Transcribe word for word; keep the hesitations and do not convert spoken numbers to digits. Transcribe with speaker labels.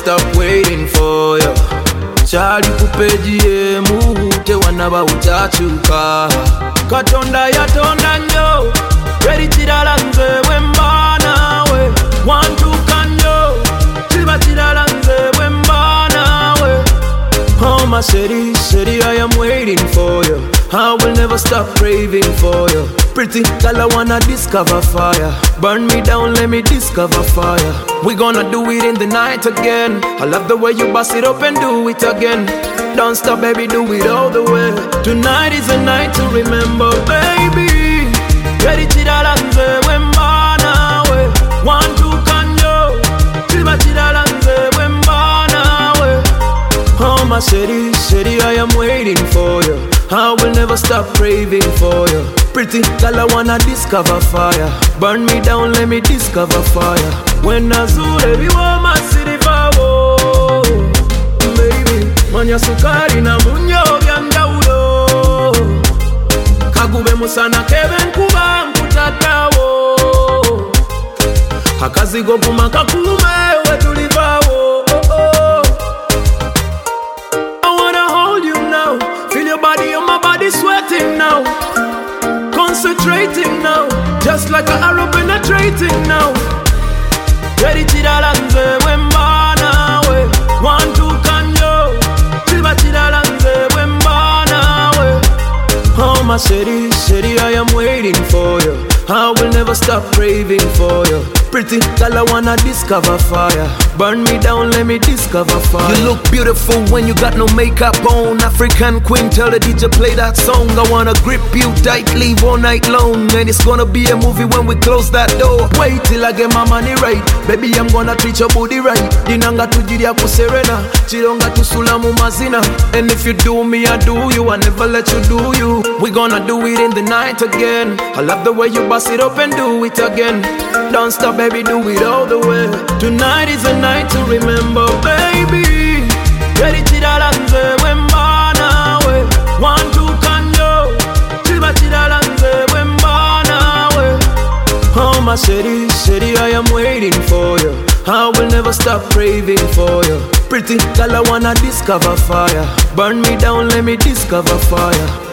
Speaker 1: stop waiting for you. Chali kupeji emu tewanaba utachuka. Katonda yatonda nyo ready chidala nze wembana we. Want to kanyo chiba chidala nze wembana we. Oh my city, city, I am waiting for you. I will never stop craving for you. Pretty girl, I wanna discover fire. Burn me down, let me discover fire. We gonna do it in the night again. I love the way you bust it up and do it again. Don't stop, baby, do it all the way. Tonight is a night to remember, baby. Ready chidala nze wembana we. Want to kanyo chiba chidala nze wembana we. Oh my city, city, I am waiting for you. I will never stop craving for you. Pretty girl, I wanna discover fire. Burn me down, let me discover fire. When I zure biwa my city fawo, baby, manya sukari na munyo byanda ulo. Kagube musana keben kuba nkutatawo. Akazigo kumaka kume wetulivawo. Body on my body sweating now, concentrating now, just like an arrow penetrating now. Ready chidala nze wembana we. Want to kanyo chiba chidala nze wembana we. Oh my city, city, I am waiting for you. I will never stop craving for you. Pretty girl, I wanna discover fire. Burn me down, let me discover fire. You look beautiful when you got no makeup on. African queen, tell the D J play that song. I wanna grip you tightly all night long. And it's gonna be a movie when we close that door. Wait till I get my money right. Baby, I'm gonna treat your body right. Dinanga tujiria kuserena, chironga tusulamu mazina. And if you do me, I do you. I never let you do you. We gonna do it in the night again. I love the way you bust it up and do it again. Don't stop, baby, do it all the way. Tonight is a night to remember, baby. Ready chidala nze wembana we. Want to kanyo chiba chidala nze wembana we. Oh my city, city, I am waiting for you. I will never stop craving for you. Pretty girl, I wanna discover fire. Burn me down, let me discover fire.